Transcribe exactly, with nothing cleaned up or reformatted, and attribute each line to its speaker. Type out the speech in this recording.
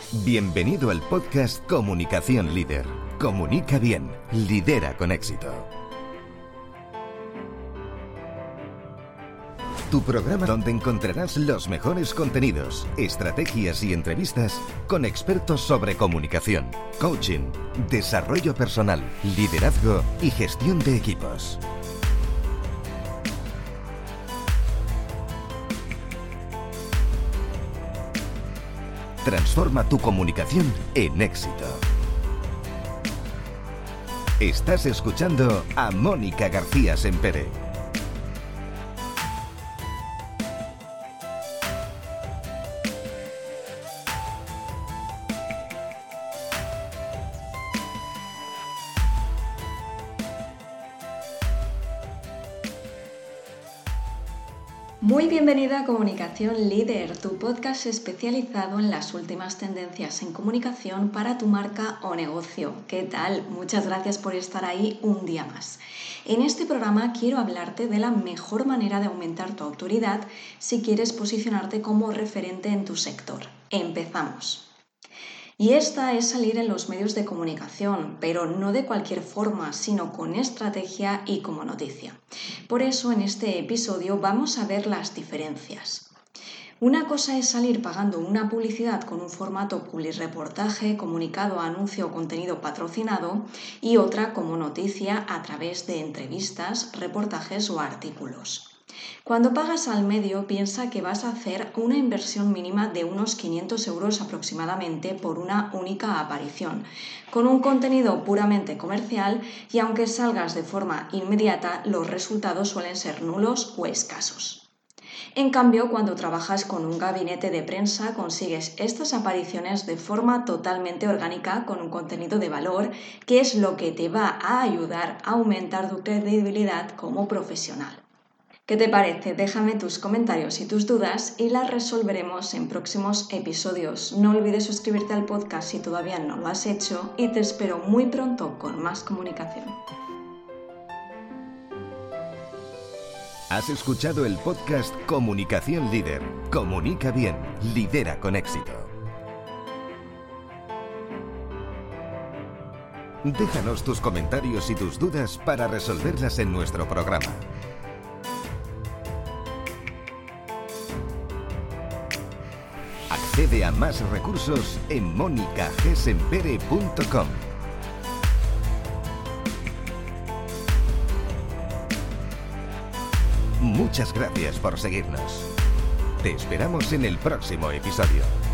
Speaker 1: Bienvenido al podcast Comunicación Líder. Comunica bien, lidera con éxito. Tu programa donde encontrarás los mejores contenidos, estrategias y entrevistas con expertos sobre comunicación, coaching, desarrollo personal, liderazgo y gestión de equipos. Transforma tu comunicación en éxito. Estás escuchando a Mónica García Sempere.
Speaker 2: Muy bienvenida a Comunicación Líder, tu podcast especializado en las últimas tendencias en comunicación para tu marca o negocio. ¿Qué tal? Muchas gracias por estar ahí un día más. En este programa quiero hablarte de la mejor manera de aumentar tu autoridad si quieres posicionarte como referente en tu sector. Empezamos. Y esta es salir en los medios de comunicación, pero no de cualquier forma, sino con estrategia y como noticia. Por eso en este episodio vamos a ver las diferencias. Una cosa es salir pagando una publicidad con un formato publireportaje, comunicado, anuncio o contenido patrocinado y otra como noticia a través de entrevistas, reportajes o artículos. Cuando pagas al medio, piensa que vas a hacer una inversión mínima de unos quinientos euros aproximadamente por una única aparición, con un contenido puramente comercial y aunque salgas de forma inmediata, los resultados suelen ser nulos o escasos. En cambio, cuando trabajas con un gabinete de prensa, consigues estas apariciones de forma totalmente orgánica con un contenido de valor, que es lo que te va a ayudar a aumentar tu credibilidad como profesional. ¿Qué te parece? Déjame tus comentarios y tus dudas y las resolveremos en próximos episodios. No olvides suscribirte al podcast si todavía no lo has hecho y te espero muy pronto con más comunicación.
Speaker 1: Has escuchado el podcast Comunicación Líder. Comunica bien, lidera con éxito. Déjanos tus comentarios y tus dudas para resolverlas en nuestro programa. Accede a más recursos en mónica g sempere punto com. Muchas gracias por seguirnos. Te esperamos en el próximo episodio.